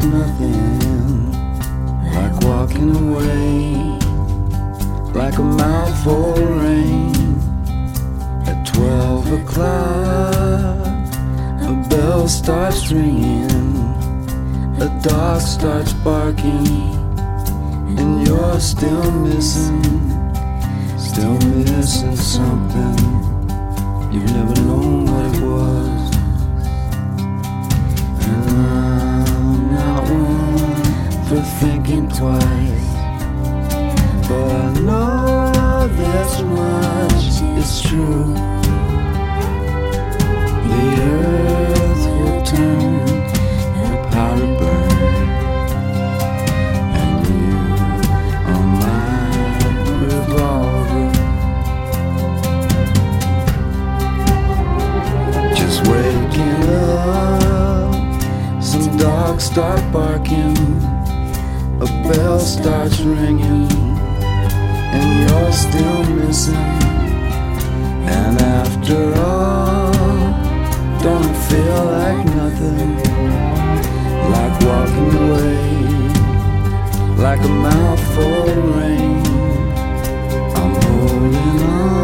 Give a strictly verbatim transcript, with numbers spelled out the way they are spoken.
nothing, like walking away, like a mouthful of rain. At twelve o'clock, a bell starts ringing, a dog starts barking, and you're still missing, still missing something. You've never known what it was. And I'm not one for thinking twice, but I know this much is true. The earth will turn, the powder burn, and you are my revolver. Just waking up, some dogs start barking, a bell starts ringing, and you're still missing. And after all, don't it feel like nothing, like walking away, like a mouthful of rain. I'm holding on.